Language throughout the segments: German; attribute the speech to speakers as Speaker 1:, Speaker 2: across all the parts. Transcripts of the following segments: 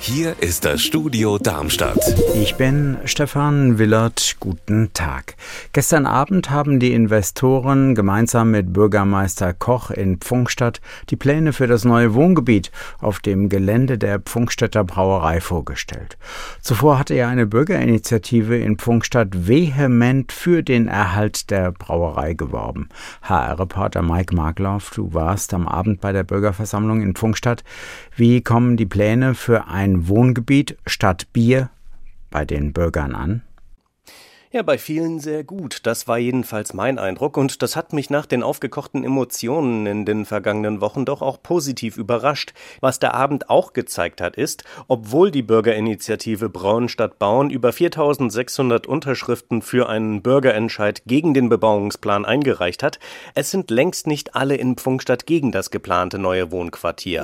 Speaker 1: Hier ist das Studio Darmstadt.
Speaker 2: Ich bin Stefan Willert. Guten Tag. Gestern Abend haben die Investoren gemeinsam mit Bürgermeister Koch in Pfungstadt die Pläne für das neue Wohngebiet auf dem Gelände der Pfungstädter Brauerei vorgestellt. Zuvor hatte ja eine Bürgerinitiative in Pfungstadt vehement für den Erhalt der Brauerei geworben. HR-Reporter Mike Markloff, du warst am Abend bei der Bürgerversammlung in Pfungstadt. Wie kommen die Pläne für ein Wohngebiet statt Bier bei den Bürgern an?
Speaker 3: Ja, bei vielen sehr gut. Das war jedenfalls mein Eindruck und das hat mich nach den aufgekochten Emotionen in den vergangenen Wochen doch auch positiv überrascht. Was der Abend auch gezeigt hat, ist, obwohl die Bürgerinitiative Brauen statt Bauen über 4.600 Unterschriften für einen Bürgerentscheid gegen den Bebauungsplan eingereicht hat, es sind längst nicht alle in Pfungstadt gegen das geplante neue Wohnquartier.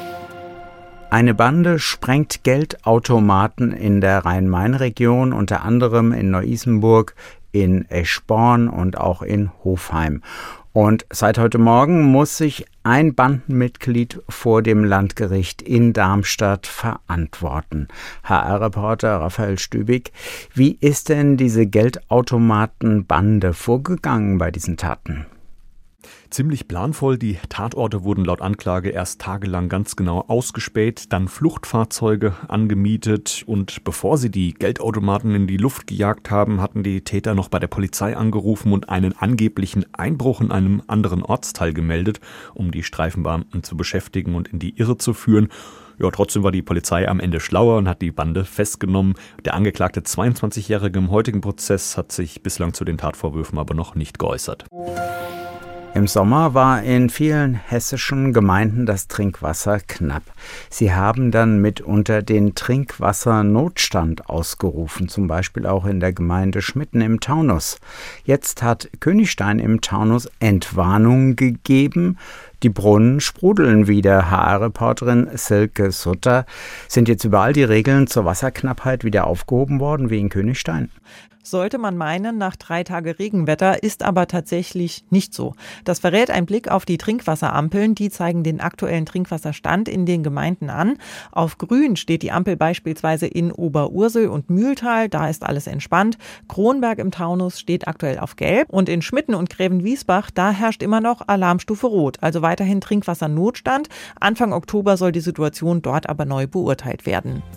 Speaker 2: Eine Bande sprengt Geldautomaten in der Rhein-Main-Region, unter anderem in Neu-Isenburg, in Eschborn und auch in Hofheim. Und seit heute Morgen muss sich ein Bandenmitglied vor dem Landgericht in Darmstadt verantworten. HR-Reporter Raphael Stübig, wie ist denn diese Geldautomatenbande vorgegangen bei diesen Taten?
Speaker 4: Ziemlich planvoll. Die Tatorte wurden laut Anklage erst tagelang ganz genau ausgespäht, dann Fluchtfahrzeuge angemietet und bevor sie die Geldautomaten in die Luft gejagt haben, hatten die Täter noch bei der Polizei angerufen und einen angeblichen Einbruch in einem anderen Ortsteil gemeldet, um die Streifenbeamten zu beschäftigen und in die Irre zu führen. Ja, trotzdem war die Polizei am Ende schlauer und hat die Bande festgenommen. Der angeklagte 22-Jährige im heutigen Prozess hat sich bislang zu den Tatvorwürfen aber noch nicht geäußert.
Speaker 2: Im Sommer war in vielen hessischen Gemeinden das Trinkwasser knapp. Sie haben dann mitunter den Trinkwassernotstand ausgerufen, zum Beispiel auch in der Gemeinde Schmitten im Taunus. Jetzt hat Königstein im Taunus Entwarnung gegeben. Die Brunnen sprudeln wieder. HR-Reporterin Silke Sutter. Sind jetzt überall die Regeln zur Wasserknappheit wieder aufgehoben worden, wie in Königstein?
Speaker 5: Sollte man meinen, nach 3 Tage Regenwetter, ist aber tatsächlich nicht so. Das verrät ein Blick auf die Trinkwasserampeln. Die zeigen den aktuellen Trinkwasserstand in den Gemeinden an. Auf grün steht die Ampel beispielsweise in Oberursel und Mühltal. Da ist alles entspannt. Kronberg im Taunus steht aktuell auf gelb. Und in Schmitten und Grävenwiesbach, da herrscht immer noch Alarmstufe rot. Also weiterhin Trinkwassernotstand. Anfang Oktober soll die Situation dort aber neu beurteilt werden.